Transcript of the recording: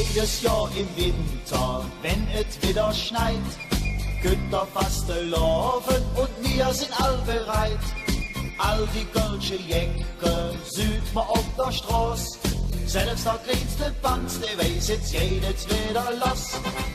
Jedes Jahr im Winter, wenn es wieder schneit, könnt ihr fast laufen und wir sind all bereit. All die kölsche Jäcke sieht man auf der Straße. Selbst der kleinste Banz, der weiß jetzt jedes wieder los.